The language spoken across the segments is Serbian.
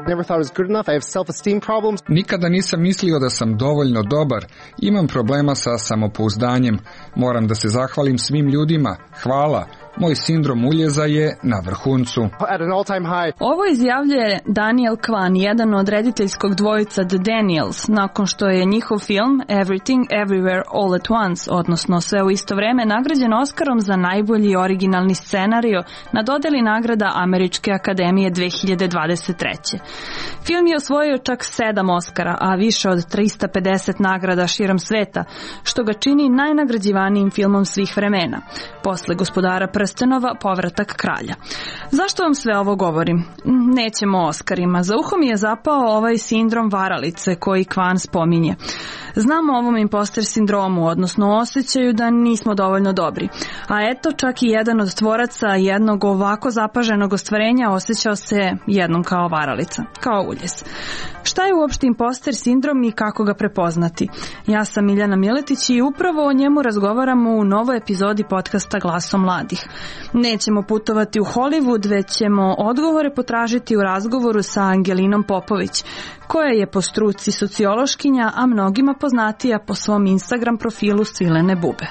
never thought I was good enough. I have self-esteem problems. Nikada nisam mislio da sam dovoljno dobar. Imam problema sa samopouzdanjem. Moram da se zahvalim svim ljudima. Hvala. Moj sindrom uljeza je na vrhuncu. At an all-time high. Ovo izjavljuje Daniel Kwan, jedan od rediteljskog dvojica The Daniels, nakon što je njihov film Everything, Everywhere, All at Once, odnosno Sve u isto vreme, nagrađen Oskarom za najbolji originalni scenario na dodeli nagrada Američke akademije 2023. Film je osvojio čak 7 Oskara, a više od 350 nagrada širom sveta, što ga čini najnagrađivanijim filmom svih vremena. Posle Gospodara prstenova, Povratak kralja. Zašto vam sve ovo govorim? Nećemo o Oskarima. Za uho mi je zapao ovaj sindrom varalice koji Kwan spominje. Znamo o ovom imposter sindromu, odnosno osjećaju da nismo dovoljno dobri. A eto, čak i jedan od tvoraca jednog ovako zapaženog ostvarenja osjećao se jednom kao varalica, kao uljez. Šta je uopšte imposter sindrom i kako ga prepoznati? Ja sam Miljana Miletić i upravo o njemu razgovaramo u novoj epizodi podcasta Glasom mladih. Nećemo putovati u Hollywood, već ćemo odgovore potražiti u razgovoru sa Angelinom Popović, koja je po struci sociološkinja, a mnogima poznatija po svom Instagram profilu Svilene bube.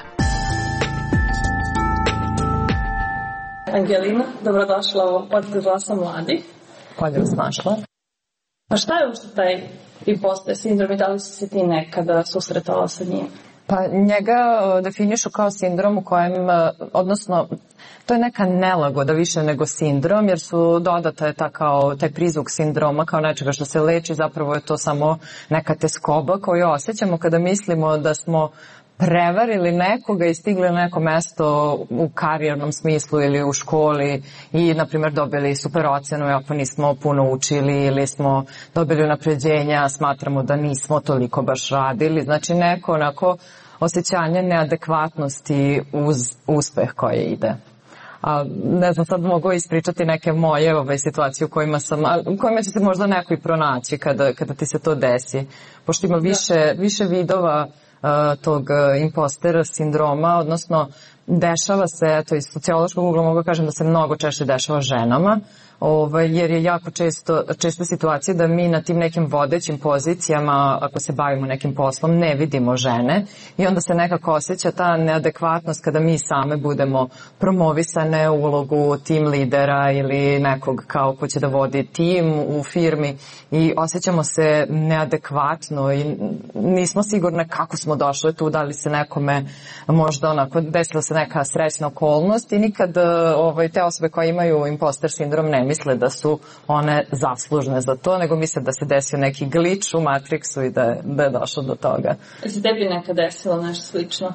Angelina, dobrodošla u podcast Glasa mladih. Bolje vas našla. A šta je uopšte taj imposter sindrom i da li si se ti nekada susretala sa njim? Pa njega definišu kao sindrom u kojem, odnosno, to je neka nelagoda više nego sindrom, jer su dodata je taj prizvuk sindroma kao nečega što se leči, zapravo je to samo neka teskoba koju osjećamo kada mislimo da smo prevarili nekoga i stigli na neko mesto u karijernom smislu ili u školi i, na primjer, dobili super ocenu ako nismo puno učili ili smo dobili unapređenja, smatramo da nismo toliko baš radili. Znači, neko onako osjećanje neadekvatnosti uz uspeh koje ide. A ne znam, sad mogu ispričati neke moje situacije u kojima će se možda neko i pronaći kada ti se to desi. Pošto ima više vidova tog impostera sindroma, odnosno dešava se, to iz sociološkog ugla mogu kažem da se mnogo češće dešava ženama, jer je jako česta situacija da mi na tim nekim vodećim pozicijama, ako se bavimo nekim poslom, ne vidimo žene i onda se nekako osjeća ta neadekvatnost kada mi same budemo promovisane u ulogu tim lidera ili nekog kao ko će da vodi tim u firmi i osjećamo se neadekvatno i nismo sigurne kako smo došle tu, da li se nekome možda onako desila se neka srećna okolnost i nikad te osobe koje imaju imposter sindrom ne misle da su one zaslužne za to, nego misle da se desio neki glič u Matrixu i da je došlo do toga. Se tebi nekad desilo nešto slično?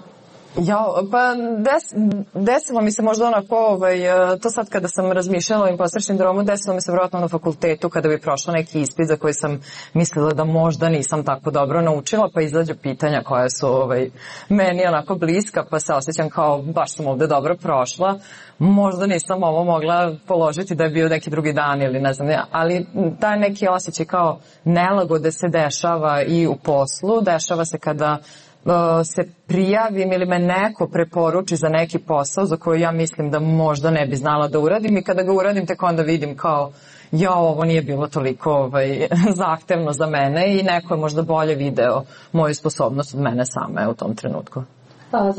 Pa desilo mi se možda onako, to sad kada sam razmišljala o imposter sindromu, desilo mi se vjerojatno na fakultetu kada bi prošla neki ispit za koji sam mislila da možda nisam tako dobro naučila, pa izađu pitanja koja su meni onako bliska, pa se osjećam kao baš sam ovde dobro prošla. Možda nisam ovo mogla položiti da je bio neki drugi dan ili ne znam ja, ali taj neki osjećaj kao nelagode se dešava i u poslu, dešava se kada se prijavim ili me neko preporuči za neki posao za koji ja mislim da možda ne bi znala da uradim i kada ga uradim tek onda vidim kao ovo nije bilo toliko zahtevno za mene i neko je možda bolje video moju sposobnost od mene same u tom trenutku. A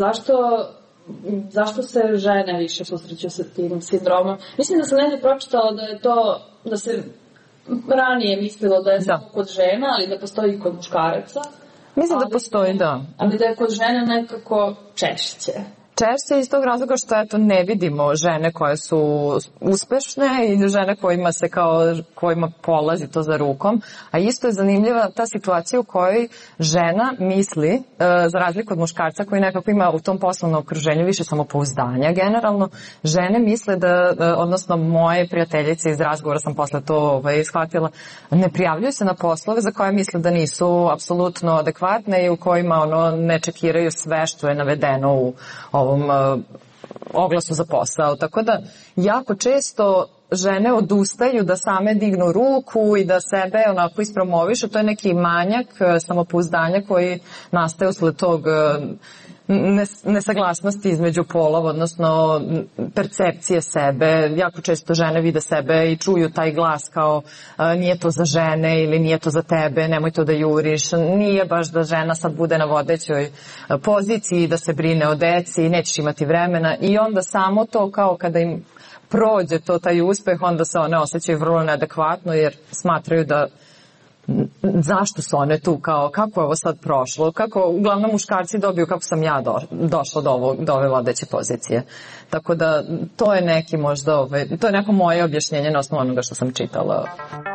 zašto se žene više susreću sa tim sindromom? Mislim da sam negdje pročitala da je to, da se ranije mislilo da je samo kod žena, ali da postoji i kod muškaraca. Mislim da postoji, da. Ali da je kod žene nekako češće. Češće iz tog razloga što ne vidimo žene koje su uspešne i žene kojima polazi to za rukom, a isto je zanimljiva ta situacija u kojoj žena misli, za razliku od muškarca koji nekako ima u tom poslovnom okruženju više samopouzdanja generalno, žene misle odnosno moje prijateljice iz razgovora sam posle to shvatila, ne prijavljuju se na poslove za koje misle da nisu apsolutno adekvatne i u kojima ne čekiraju sve što je navedeno u ovom oglasu za posao. Tako da jako često žene odustaju da same dignu ruku i da sebe onako ispromovišu. To je neki manjak samopouzdanja koji nastaje usled tog nesaglasnosti između polova, odnosno percepcije sebe. Jako često žene vide sebe i čuju taj glas kao nije to za žene ili nije to za tebe, nemoj to da juriš. Nije baš da žena sad bude na vodećoj poziciji, da se brine o deci, nećeš imati vremena i onda samo to kao kada im prođe to taj uspeh, onda se one osjećaju vrlo neadekvatno jer smatraju da zašto su one tu, kao kako je ovo sad prošlo, kako uglavnom muškarci dobiju kako sam ja došla do ove vodeće pozicije. Tako da to je neki možda, to je neko moje objašnjenje na osnovu onoga što sam čitala.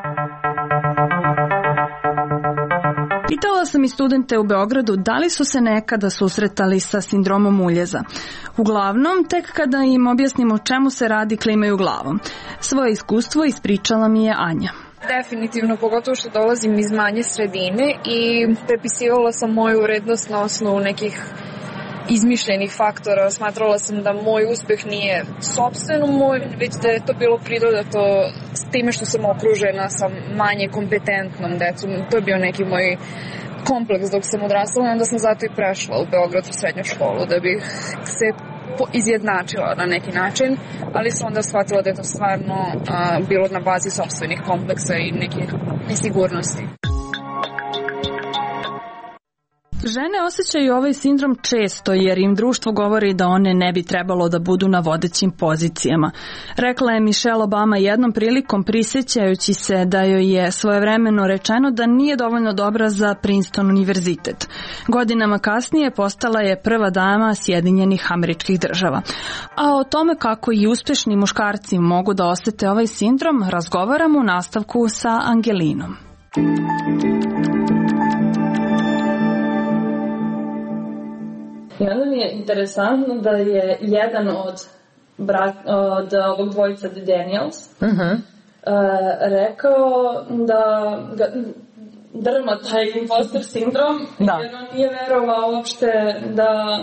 Pitala sam i studente u Beogradu da li su se nekada susretali sa sindromom uljeza. Uglavnom, tek kada im objasnimo o čemu se radi, klimaju glavom. Svoje iskustvo ispričala mi je Anja. Definitivno, pogotovo što dolazim iz manje sredine i prepisivala sam moju vrednost na osnovu nekih izmišljenih faktora. Smatrala sam da moj uspeh nije sopstveno moj, već da je to bilo pridodato s time što sam okružena sa manje kompetentnom decom. To je bio neki moj kompleks dok sam odrastala, onda sam zato i prešla u Beograd u srednju školu da bih se izjednačila na neki način, ali sam onda shvatila da je to stvarno bilo na bazi sopstvenih kompleksa i nekih nesigurnosti. Žene osjećaju ovaj sindrom često jer im društvo govori da one ne bi trebalo da budu na vodećim pozicijama. Rekla je Michelle Obama jednom prilikom prisjećajući se da joj je svojevremeno rečeno da nije dovoljno dobra za Princeton univerzitet. Godinama kasnije postala je prva dama Sjedinjenih Američkih Država. A o tome kako i uspešni muškarci mogu da osete ovaj sindrom razgovaramo u nastavku sa Angelinom. I onda mi je interesantno da je jedan od ovog dvojica The Daniels rekao da ga drma taj imposter sindrom jer on nije verovao uopšte da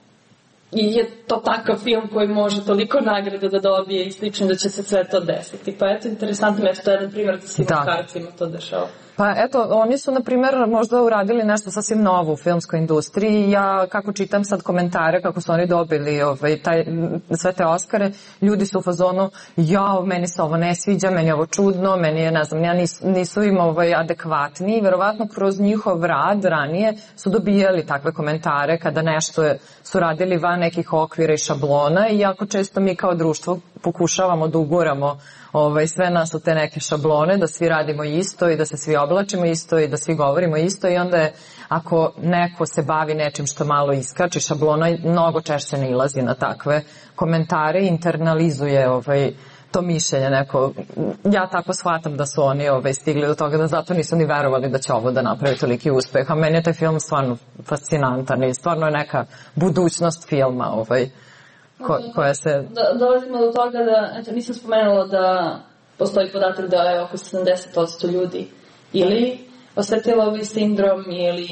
je to takav film koji može toliko nagrada da dobije i slično da će se sve to desiti. Pa eto, interesantno je to jedan primjer da se muškarcima to dešava. Pa eto, oni su, na primjer, možda uradili nešto sasvim novo u filmskoj industriji. Ja, kako čitam sad komentare, kako su oni dobili sve te Oskare, ljudi su u fazonu, meni se ovo ne sviđa, meni je ovo čudno, meni je, ne znam, nisu im adekvatni. Verovatno kroz njihov rad ranije su dobijali takve komentare kada nešto su radili van nekih okvira i šablona i jako često mi kao društvo pokušavamo da uguramo sve nas u te neke šablone, da svi radimo isto i da se svi oblačimo isto i da svi govorimo isto i onda je, ako neko se bavi nečim što malo iskače šablona, mnogo češće ne ilazi na takve komentare i internalizuje to mišljenje neko. Ja tako shvatam da su oni stigli do toga da zato nisu ni verovali da će ovo da napravi toliki uspeh, a meni je taj film stvarno fascinantan i stvarno je neka budućnost filma koja se... Dolazimo do toga da, nisam spomenula da postoji podatak da je oko 70% ljudi ili osetilo ovaj sindrom ili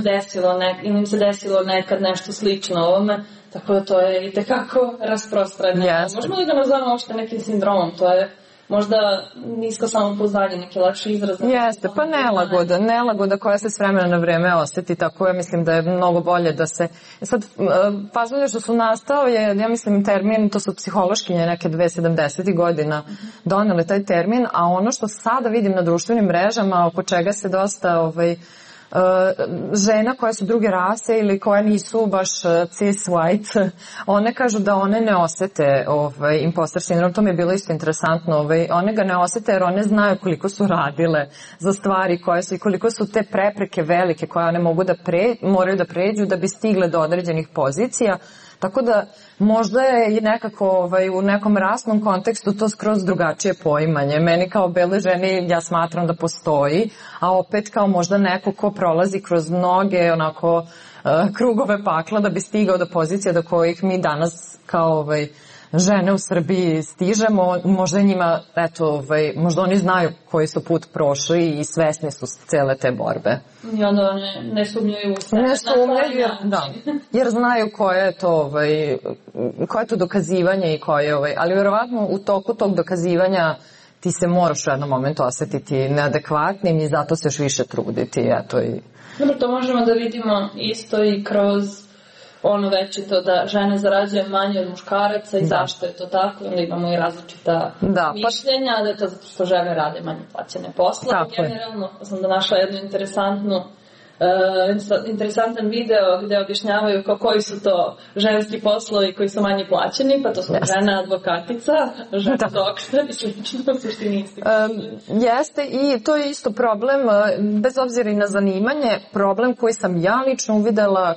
im se desilo nekad nešto slično ovome, tako da to je itekako rasprostranjeno. Yes. Možemo li da nazvamo uopšte nekim sindromom? To je možda nisko samopouzdanje, neki lakši izraz. Jeste, pa nelagoda koja se s vremena na vreme osjeti, tako ja mislim da je mnogo bolje da se... Sad, važno je što su nastao je, ja mislim, termin, to su psihološkinje neke 70. godina donele taj termin, a ono što sada vidim na društvenim mrežama, oko čega se dosta žena koje su druge rase ili koje nisu baš cis white, one kažu da one ne osete imposter sindrom. To mi je bilo isto interesantno. One ga ne osete jer one znaju koliko su radile za stvari koje su i koliko su te prepreke velike koje one moraju da pređu da bi stigle do određenih pozicija. Tako da možda je i nekako u nekom rasnom kontekstu to skroz drugačije poimanje. Meni kao bele ženi ja smatram da postoji, a opet kao možda neko ko prolazi kroz mnoge krugove pakla da bi stigao do pozicija do kojih mi danas kao žene u Srbiji stižemo, možda njima, možda oni znaju koji su put prošli i svesni su cele te borbe. I onda ne sumnjaju u sve. Ne sumnjaju, jer znaju koje je to dokazivanje i koje, ali vjerovatno u toku tog dokazivanja ti se moraš u jednom momentu osjetiti neadekvatnim i zato se još više truditi, Dobro, to možemo da vidimo isto i kroz ono večito da žene zarađuju manje od muškaraca i zašto je to tako, onda imamo i različita mišljenja, da je to zato što žene rade manje plaćene poslove. Generalno sam da našla jednu interesantan video gde objašnjavaju koji su to ženski poslovi koji su manje plaćeni, pa to su žena advokatica, žena doktor i slično u suštini isti. Jeste, i to je isto problem, bez obzira i na zanimanje, problem koji sam ja lično uvidela,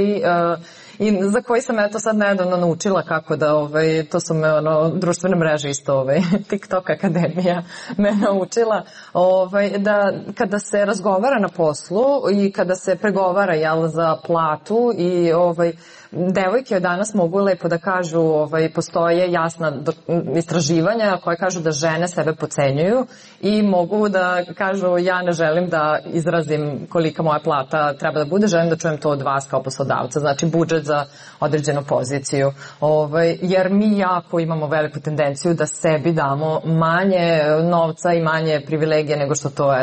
i za koji sam eto sad nedavno naučila kako da, to su me društvene mreže isto, TikTok Akademija me naučila, da kada se razgovara na poslu i kada se pregovara za platu i devojke danas mogu lepo da kažu, postoje jasna istraživanja koje kažu da žene sebe potcenjuju i mogu da kažu ja ne želim da izrazim kolika moja plata treba da bude, želim da čujem to od vas kao poslodavca, znači budžet za određenu poziciju, jer mi jako imamo veliku tendenciju da sebi damo manje novca i manje privilegije nego što to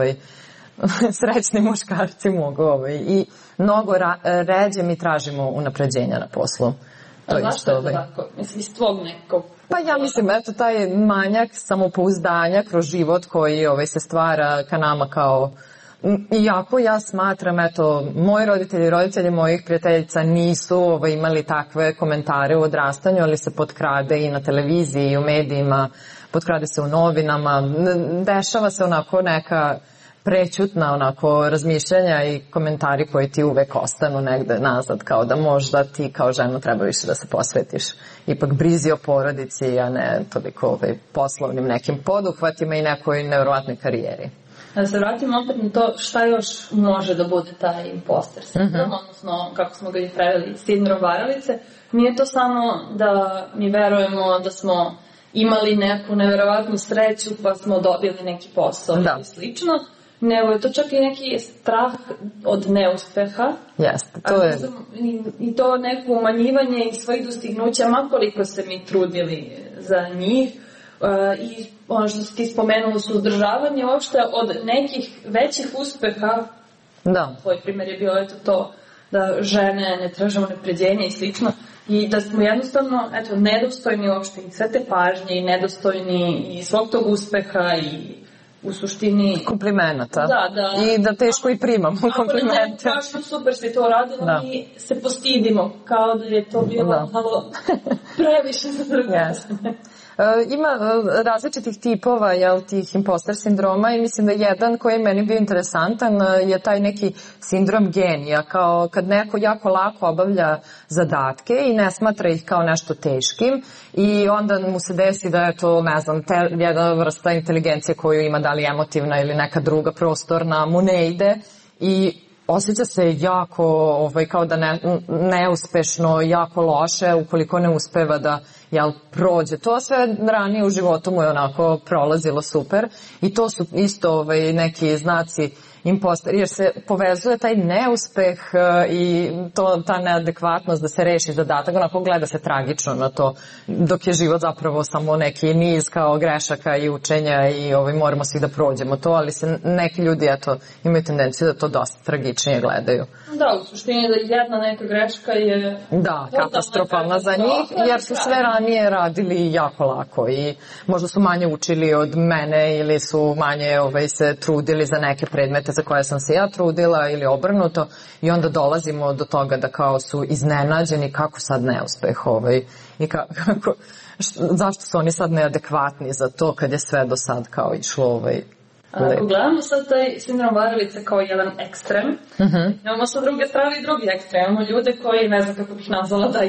srećni muškarci mogu i mnogo ređe mi tražimo unapređenja na poslu. Zašto je to tako? Mislim, iz tvog nekog... Pa ja mislim, eto, taj manjak samopouzdanja kroz život koji se stvara ka nama kao... Iako ja smatram, eto, moji roditelji i roditelji mojih prijateljica nisu imali takve komentare u odrastanju, ali se potkrade i na televiziji i u medijima, potkrade se u novinama, dešava se onako neka prećutna razmišljanja i komentari koji ti uvek ostanu negde nazad, kao da možda ti kao ženu treba više da se posvetiš ipak brizi o porodici, a ne toliko poslovnim nekim poduhvatima i nekoj nevjerovatnoj karijeri. Da se vratimo opet na to šta još može da bude taj imposter sindrom, odnosno kako smo ga i preveli, sindrom varalice. Nije to samo da mi verujemo da smo imali neku nevjerovatnu sreću pa smo dobili neki posao ili slično, nego je to čak i neki strah od neuspeha. Jeste, to je... I to neko umanjivanje i svojih dostignuća, makoliko se mi trudili za njih. I ono što si ti spomenula, suzdržavanje uopšte od nekih većih uspeha. Da. Tvoj primjer je bio to da žene ne traže unapređenja i slično. I da smo jednostavno nedostojni uopšte i sve te pažnje i nedostojni i svog tog uspeha i u suštini... Komplimenata. Da. I da teško i primamo komplimente. Ako super si to radila, mi se postidimo kao da je to bilo malo previše za druge. Ima različitih tipova tih imposter sindroma i mislim da jedan koji je meni bio interesantan je taj neki sindrom genija, kao kad neko jako lako obavlja zadatke i ne smatra ih kao nešto teškim i onda mu se desi da je to, ne znam, jedna vrsta inteligencije koju ima, da li emotivna ili neka druga prostorna, mu ne ide i osjeća se jako, kao da neuspešno, jako loše ukoliko ne uspeva da prođe. To sve ranije u životu mu je onako prolazilo super i to su isto neki znaci imposter, jer se povezuje taj neuspeh i ta neadekvatnost da se reši zadatak, onako gleda se tragično na to, dok je život zapravo samo neki niz kao grešaka i učenja i moramo svi da prođemo to, ali se neki ljudi imaju tendenciju da to dosta tragičnije gledaju. Da, u suštini da jedna neka greška je... Da, katastrofalna za njih, jer su sve ranije radili jako lako i možda su manje učili od mene ili su manje se trudili za neke predmete za koje sam se ja trudila ili obrnuto i onda dolazimo do toga da kao su iznenađeni kako sad neuspeh i zašto su oni sad neadekvatni za to kad je sve do sad kao išlo Ako gledamo sad taj sindrom varalice kao jedan ekstrem, imamo sa druge strane i drugi ekstrem. Imamo ljude koji, ne znam kako bih nazvala taj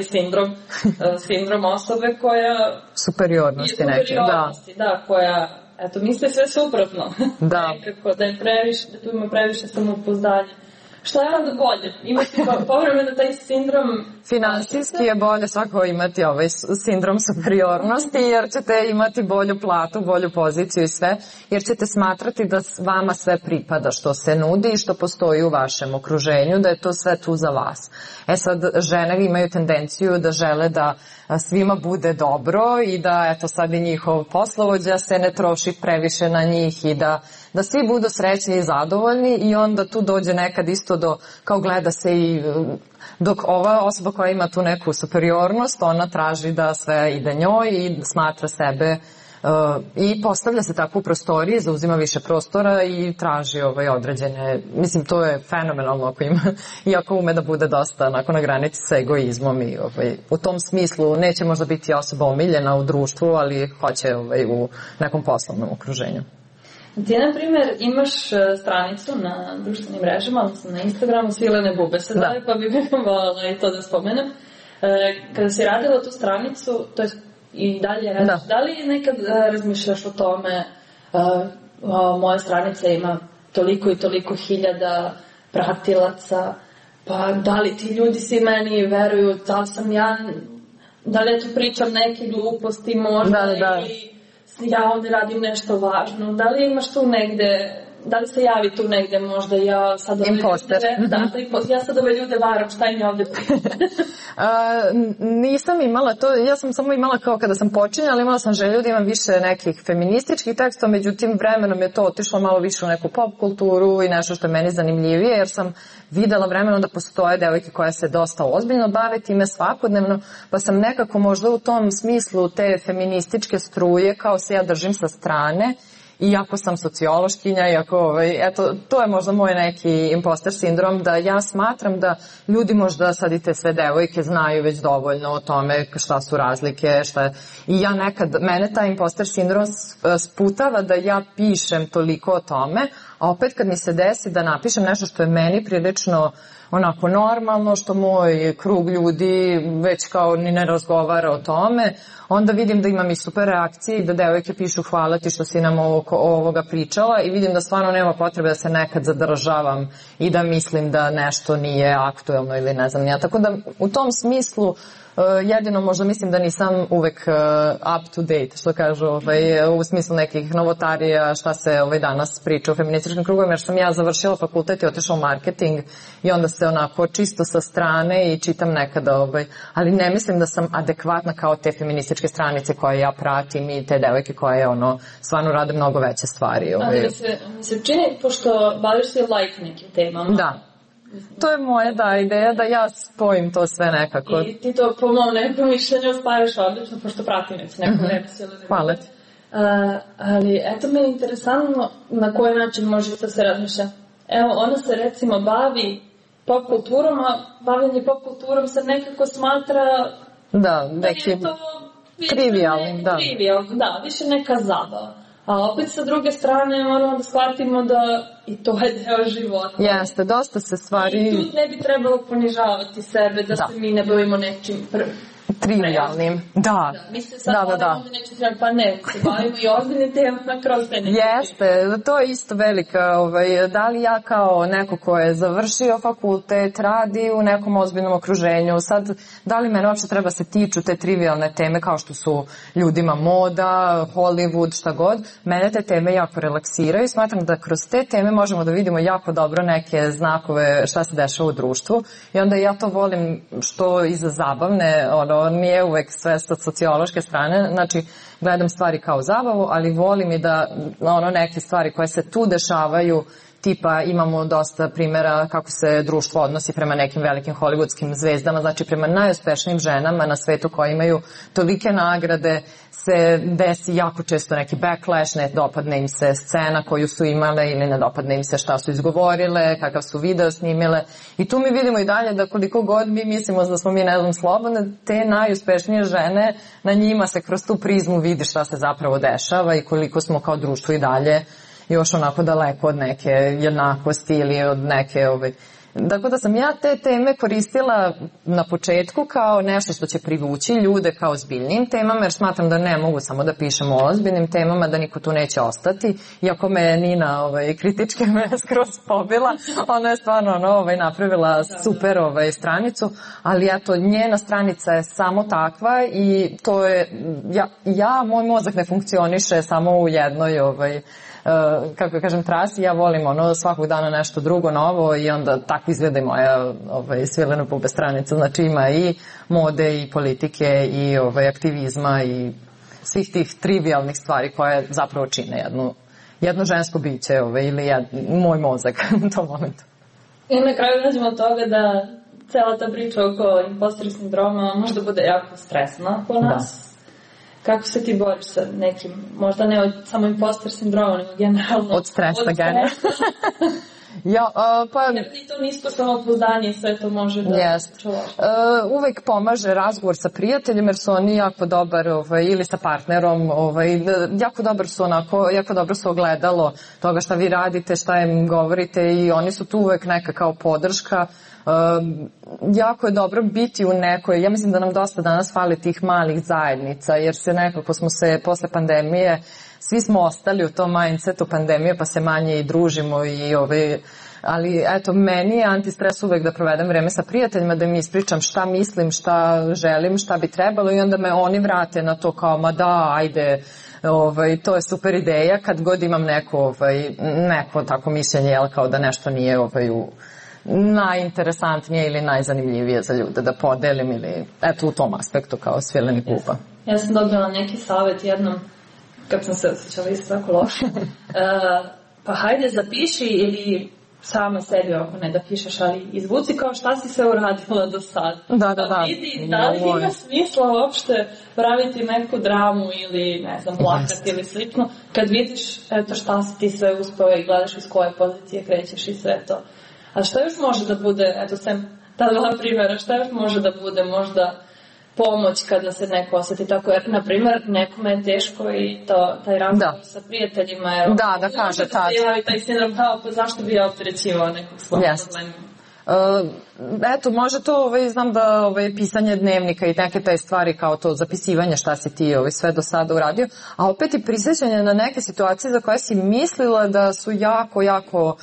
sindrom osobe koja... Superiornosti neke, da, koja, misle sve suprotno. Da. Nekako da tu ima previše samopouzdanja. Šta je onda bolje? Imati povremeno taj sindrom... Finansijski je bolje svako imati sindrom superiornosti, jer ćete imati bolju platu, bolju poziciju i sve, jer ćete smatrati da vama sve pripada što se nudi i što postoji u vašem okruženju, da je to sve tu za vas. Sad, žene imaju tendenciju da žele da svima bude dobro i da, sad i njihov poslovođa se ne troši previše na njih i da da svi budu srećni i zadovoljni i onda tu dođe nekad isto do, kao gleda se i dok ova osoba koja ima tu neku superiornost, ona traži da sve ide njoj i smatra sebe i postavlja se tako u prostoriji, zauzima više prostora i traži određene, mislim to je fenomenalno ako ima, iako ume da bude dosta onako na granici sa egoizmom i u tom smislu neće možda biti osoba omiljena u društvu, ali hoće u nekom poslovnom okruženju. Ti, na primjer, imaš stranicu na društvenim mrežama, odnosno na Instagramu, Svilene bube se zove, pa bih voljela i to da spomenem. Kada si radila tu stranicu, to je i dalje radiš, da li nekad razmišljaš o tome, moja stranica ima toliko i toliko hiljada pratilaca, pa da li ti ljudi svi meni veruju, da li sam ja, da li ja tu pričam neke gluposti možda, ili ja ovde radim nešto važno, da li imaš tu negde, da li se javi tu negde možda ja sad ove imposter. Ja sad ove ljude varam, šta im je ovde nisam imala to, ja sam samo imala kao kada sam počinjala, imala sam želju da imam više nekih feminističkih tekstova, međutim vremenom je to otišlo malo više u neku pop kulturu i nešto što je meni zanimljivije, jer sam videla vremenom da postoje devojke koje se dosta ozbiljno bave time svakodnevno, pa sam nekako možda u tom smislu te feminističke struje kao se ja držim sa strane. Iako sam sociološkinja, iako, eto, to je možda moj neki imposter sindrom, da ja smatram da ljudi možda sad i te sve devojke znaju već dovoljno o tome šta su razlike, i ja nekad, mene taj imposter sindrom sputava da ja pišem toliko o tome, a opet kad mi se desi da napišem nešto što je meni prilično onako normalno, što moj krug ljudi već kao ni ne razgovara o tome, onda vidim da imam i super reakcije i da devojke pišu hvala ti što si nam ovoga pričala i vidim da stvarno nema potrebe da se nekad zadržavam i da mislim da nešto nije aktuelno ili ne znam ja. Tako da u tom smislu jedino možda mislim da nisam uvek up to date, što kažu, u smislu nekih novotarija, šta se danas priča u feminističkim krugovima, jer sam ja završila fakultet i otišla u marketing i onda se onako čisto sa strane i čitam nekada, ali ne mislim da sam adekvatna kao te feminističke stranice koje ja pratim i te devojke koje stvarno rade mnogo veće stvari. Ali mi se čini, pošto baviš se like nekim temama. Da. To je moja ideja da ja spojim to sve nekako. I ti to po mom nekom mišljenju ostvariš odlično, pošto pratim već neko vreme. Hvala. Ali eto me je interesantno na koji način može da se razmišlja. Evo, ona se recimo bavi pop kulturom, a bavljanje pop kulturom se nekako smatra nekim trivialnim. Da, više neka zabava. A opet sa druge strane moramo da shvatimo da i to je deo života. Jeste, dosta se stvari... I tu ne bi trebalo ponižavati sebe, da se mi ne bavimo nečim trivialnim. Da. Mislim sad ovdje neće trebati, pa ne, se bavimo i ozbiljnim temama kroz te neke. Jeste, to je isto velika, da li ja kao neko ko je završio fakultet, radi u nekom ozbiljnom okruženju, sad, da li mene uopšte treba se tiču te trivialne teme kao što su ljudima moda, Hollywood, šta god, mene te teme jako relaksiraju i smatram da kroz te teme možemo da vidimo jako dobro neke znakove šta se dešava u društvu i onda ja to volim što iza zabavne, nije uvek sve sa sociološke strane, znači gledam stvari kao zabavu, ali volim i da neke stvari koje se tu dešavaju, tipa imamo dosta primjera kako se društvo odnosi prema nekim velikim hollywoodskim zvezdama, znači prema najuspešnijim ženama na svetu koje imaju tolike nagrade, se desi jako često neki backlash, ne dopadne im se scena koju su imale ili ne dopadne im se šta su izgovorile, kakav su video snimile i tu mi vidimo i dalje da koliko god mi mislimo da smo mi ne znam slobodne, te najuspešnije žene, na njima se kroz tu prizmu vidi šta se zapravo dešava i koliko smo kao društvo i dalje još onako daleko od neke jednakosti ili od neke Tako da sam ja te teme koristila na početku kao nešto što će privući ljude kao ozbiljnim temama, jer smatram da ne mogu samo da pišem o ozbiljnim temama, da niko tu neće ostati. Iako me Nina kritički me skroz pobila, ona je stvarno napravila super stranicu, ali eto, njena stranica je samo takva i to je, moj mozak ne funkcioniše samo u jednoj kako kažem, trasi, ja volim svakog dana nešto drugo, novo i onda tako izgleda i moja Svilena bube stranica, znači ima i mode i politike i aktivizma i svih tih trivialnih stvari koje zapravo čine jedno žensko biće ili moj mozak u tom momentu. I na kraju nađemo od toga da cela ta priča oko imposter sindroma možda bude jako stresna po nas. Kako se ti boriš sa nekim, možda ne od samo imposter sindroma, nego generalno od stresa generalno. Jer ti to nisko samopouzdanje i sve to može da čuvaš. Uvek pomaže razgovor sa prijateljima jer su oni jako dobar ili sa partnerom, jako dobro su ogledalo toga šta vi radite, šta im govorite i oni su tu uvek neka kao podrška. Jako je dobro biti u nekoj, ja mislim da nam dosta danas fali tih malih zajednica jer se nekako smo se posle pandemije svi smo ostali u tom mindsetu pandemije pa se manje i družimo ali eto meni je antistres uvek da provedem vreme sa prijateljima, da mi ispričam šta mislim, šta želim, šta bi trebalo i onda me oni vrate na to kao ma da ajde to je super ideja kad god imam neko tako mišljenje kao da nešto nije najinteresantnije ili najzanimljivije za ljude da podelim ili eto u tom aspektu kao svileni kluba. Ja sam dobila neki savjet jednom kad sam se osjećala isto tako loše. Pa hajde zapiši ili sama sebi ako ne da pišeš, ali izvuci kao šta si sve uradila do sad. Da. Vidi da li ima smisla uopšte praviti neku dramu ili ne znam, plakati ili slično. Kad vidiš eto šta si ti sve uspeo i gledaš iz koje pozicije krećeš i sve to. A šta još može da bude, eto sem ta dva primjera, šta još može da bude možda pomoć kada se neko osjeti tako, jer na primjer nekome je teško i taj razgovor sa prijateljima, jer da kaže tad. Se javi taj sindrom kao, pa zašto bi ja opterećivao nekog svog problema? Eto, može to, znam da pisanje dnevnika i neke te stvari kao to zapisivanje šta si ti sve do sada uradio, a opet i prisjećanje na neke situacije za koje si mislila da su jako, jako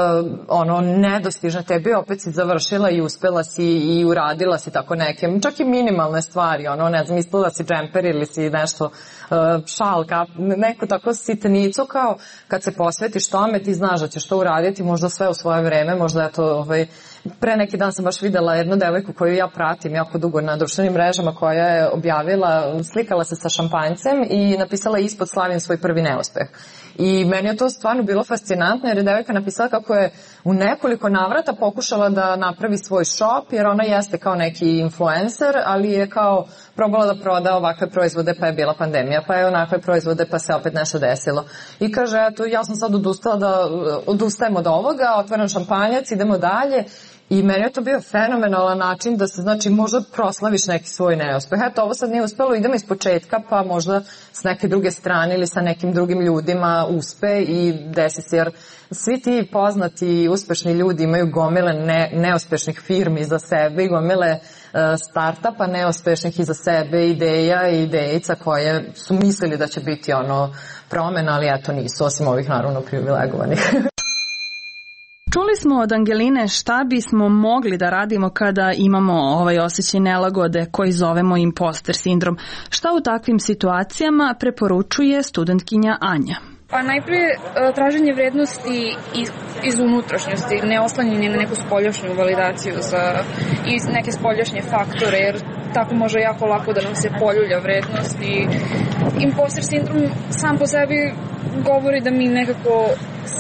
nedostižne tebi, opet si završila i uspela si i uradila si tako neke, čak i minimalne stvari, ne znam, ispala si džemper ili si nešto šal, neku tako sitnicu kao kad se posvetiš tome ti znaš da ćeš to uraditi, možda sve u svoje vreme, možda je to pre neki dan sam baš videla jednu devojku koju ja pratim jako dugo na društvenim mrežama koja je objavila, slikala se sa šampanjcem i napisala ispod slavim svoj prvi neuspeh. I meni je to stvarno bilo fascinantno jer je devojka napisala kako je u nekoliko navrata pokušala da napravi svoj shop jer ona jeste kao neki influencer, ali je kao probala da proda ovakve proizvode pa je bila pandemija, pa je onakve proizvode pa se opet nešto desilo. I kaže, eto, ja sam sad odustajem od ovoga, otvaram šampanjac, idemo dalje. I meni je to bio fenomenalan način da se, znači, možda proslaviš neki svoj neuspeh. Eto, ovo sad nije uspelo, idemo iz početka, pa možda s neke druge strane ili sa nekim drugim ljudima uspe i desi se, jer svi ti poznati i uspešni ljudi imaju gomile neuspešnih firmi iza sebe i gomile startupa neuspešnih iza sebe, ideja i idejica koje su mislili da će biti promena, ali eto nisu, osim ovih naravno privilegovanih. Čuli smo od Angeline šta bismo mogli da radimo kada imamo ovaj osjećaj nelagode koji zovemo imposter sindrom. Šta u takvim situacijama preporučuje studentkinja Anja? Pa najprije traženje vrednosti iz unutrašnjosti, ne oslanjanje na neku spoljašnju validaciju i neke spoljašnje faktore, jer tako može jako lako da nam se poljulja vrednost i imposter sindrom sam po sebi govori da mi nekako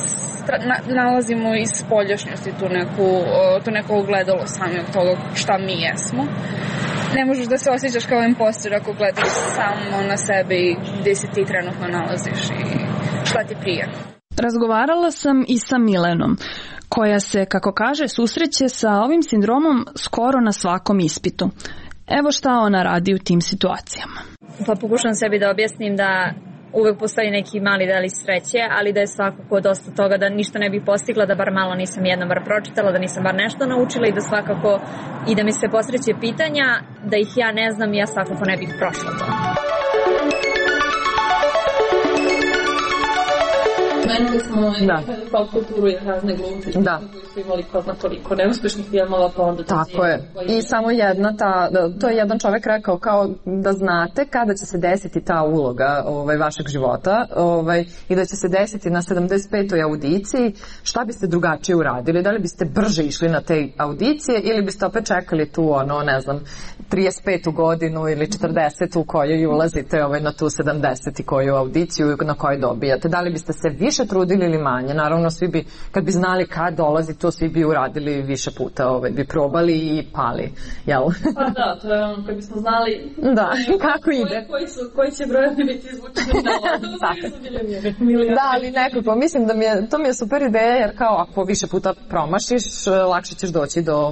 nalazimo iz spoljašnjosti to neko ogledalo sami od toga šta mi jesmo. Ne možeš da se osjećaš kao imposter ako gledaš samo na sebe i gde se ti trenutno nalaziš i šta ti prija. Razgovarala sam i sa Milenom, koja se, kako kaže, susreće sa ovim sindromom skoro na svakom ispitu. Evo šta ona radi u tim situacijama. Pa pokušam sebi da objasnim da uvek postoji neki mali delić sreće, ali da je svakako dosta toga da ništa ne bi postigla, da bar malo nisam jednom bar pročitala, da nisam bar nešto naučila i da svakako i da mi se posreće pitanja, da ih ja ne znam i ja svakako ne bih prošla to. Menuli smo pop kulturu je razne glumci koji su imali ko zna toliko neuspešnih filmova, pa onda... Tako je. I samo jedna to je jedan čovek rekao kao da znate kada će se desiti ta uloga vašeg života i da će se desiti na 75. audiciji, šta biste drugačije uradili? Da li biste brže išli na te audicije ili biste opet čekali tu, 35. godinu ili 40. u kojoj ulazite na tu 70. koju audiciju na kojoj dobijate? Da li biste se više trudili ili manje? Naravno, svi bi, kad bi znali kad dolazi to, svi bi uradili više puta, bi probali i pali, jel? Pa da, to je kad bismo znali kako ide. Koji će brojevi biti izvučeni na Da, ali nekako, mislim da to mi je super ideja, jer kao ako više puta promašiš, lakše ćeš doći do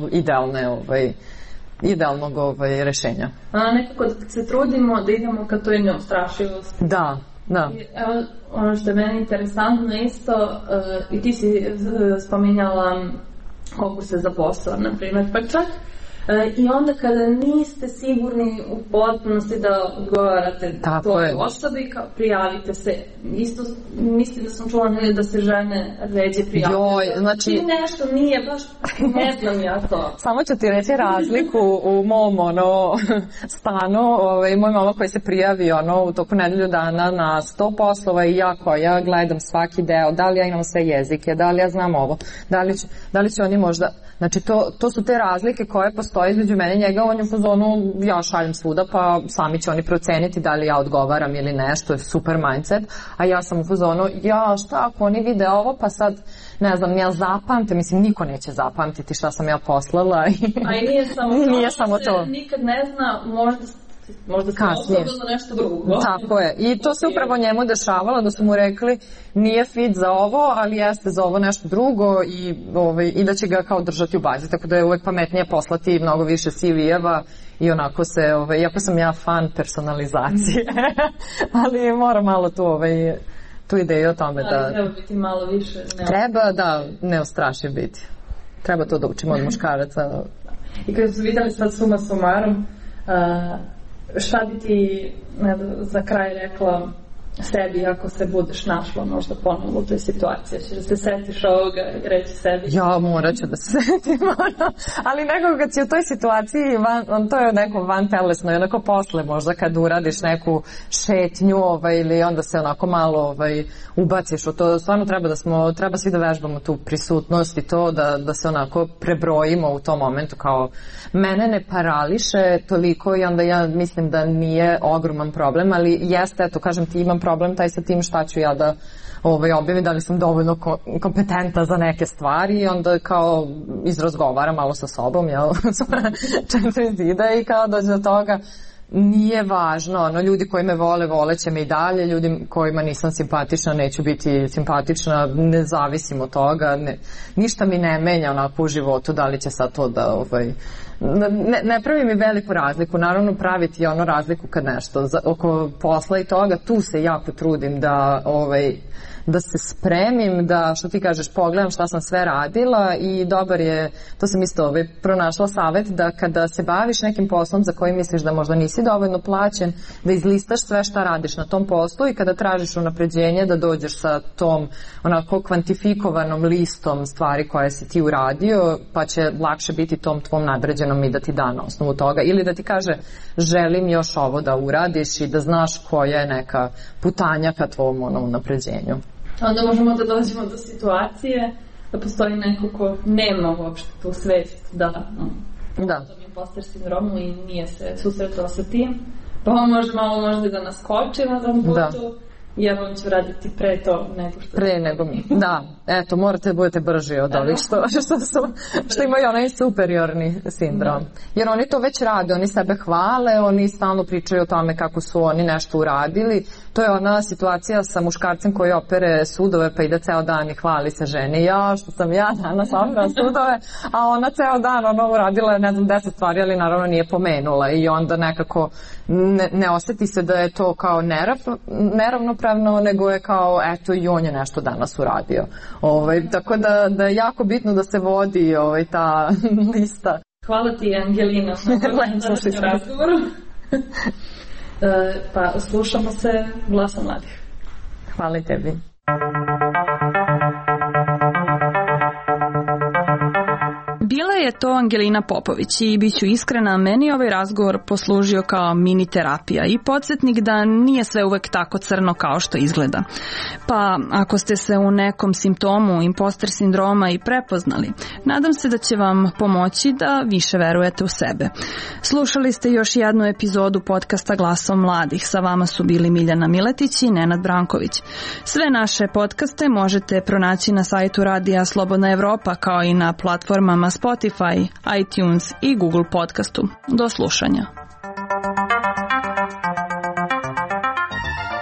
idealnog rešenja. Nekako da se trudimo da idemo ka toj neustrašivosti. Da. Evo, ono što je meni interesantno isto, i ti si spominjala konkurse za posao, na primjer, pa čak i onda kada niste sigurni u potpunosti da odgovarate toj osobi, prijavite se. Isto mislim da sam čula da se žene ređe prijavljaju. Znači... I nešto nije baš, ne znam ja to. Samo ću ti reći razliku u mom stanu. Moj mama koji se prijavi u toku nedelju dana na 100 poslova i ja koja gledam svaki deo, da li ja imam sve jezike, da li ja znam ovo, da li će oni možda... Znači, to su te razlike koje postoje između mene i njega. On je u fazonu, ja šaljem svuda, pa sami će oni proceniti da li ja odgovaram ili ne, što je super mindset. A ja sam u fazonu, šta ako oni vide ovo, pa sad, ne znam, ja zapamtim, mislim, niko neće zapamtiti šta sam ja poslala. A i nije samo to. Nikad ne zna, možda se osoba za nešto drugo. Tako je. I to se upravo njemu dešavalo, da su mu rekli nije fit za ovo, ali jeste za ovo nešto drugo i da će ga kao držati u bazi. Tako da je uvek pametnije poslati mnogo više CV-eva i onako se, iako sam ja fan personalizacije, ali moram malo tu ideju o tome da... Treba biti malo više... Treba, neustrašiv biti. Treba to da učimo od muškaraca. I kada su vidjeli sad suma sumarom, šta bi ti za kraj rekla sebi ako se budeš našla možda ponovno u toj situaciji? Ćeš da se setiš ovoga i reći sebi? Ja, morat ću da se setim. Ali nekako kad si u toj situaciji, to je neko vantelesno i onako posle možda kad uradiš neku šetnju ili onda se onako malo ubaciš u to. Stvarno treba svi da vežbamo tu prisutnost i to da se onako prebrojimo u tom momentu kao mene ne parališe toliko i onda ja mislim da nije ogroman problem, ali jeste, eto kažem ti, imam problem taj sa tim šta ću ja da objavim, da li sam dovoljno kompetenta za neke stvari i onda kao izrazgovaram malo sa sobom, četiri zida i kao dođe do toga. Nije važno, ljudi koji me vole, voleće me i dalje, ljudi kojima nisam simpatična, neću biti simpatična, ne zavisim od toga, ništa mi ne menja onako u životu, da li će sad to da, ne pravi mi veliku razliku, naravno praviti razliku kad nešto, oko posla i toga, tu se jako trudim da se spremim, da, što ti kažeš, pogledam šta sam sve radila i dobar je, to sam isto pronašla savet, da kada se baviš nekim poslom za koji misliš da možda nisi dovoljno plaćen, da izlistaš sve šta radiš na tom poslu i kada tražiš unapređenje da dođeš sa tom onako kvantifikovanom listom stvari koje si ti uradio, pa će lakše biti tom tvom nadređenom i da ti da na osnovu toga. Ili da ti kaže, želim još ovo da uradiš i da znaš koja je neka putanja ka tvom unapređenju. Onda možemo da dođemo do situacije da postoji neko ko nema uopšte tu svest da tom imposter sindromu i nije se susretao sa tim, pa on može malo možda da naskoči na tom putu i evo ću raditi pre to nego mi. Da, eto, morate da budete brži od ovih što imaju onaj superiorni sindrom. Jer oni to već rade, oni sebe hvale, oni stalno pričaju o tome kako su oni nešto uradili. To je ona situacija sa muškarcem koji opere sudove pa ide ceo dan i hvali se ženi. Što sam ja danas operala sudove, a ona ceo dan uradila je 10 stvari, ali naravno nije pomenula i onda nekako ne oseti se da je to kao neravnopravno, nego je kao eto i on je nešto danas uradio. Tako da je jako bitno da se vodi ta lista. Hvala ti, Angelina, na razgovoru. Pa slušamo se Glasa mladih. Hvala tebi. je to Angelina Popović i bit ću iskrena, meni ovaj razgovor poslužio kao mini terapija i podsjetnik da nije sve uvek tako crno kao što izgleda. Pa ako ste se u nekom simptomu imposter sindroma i prepoznali, nadam se da će vam pomoći da više verujete u sebe. Slušali ste još jednu epizodu podcasta Glasom mladih. Sa vama su bili Miljana Miletić i Nenad Branković. Sve naše podcaste možete pronaći na sajtu Radija Slobodna Evropa, kao i na platformama Spotify, iTunes i Google podcastu. Do slušanja.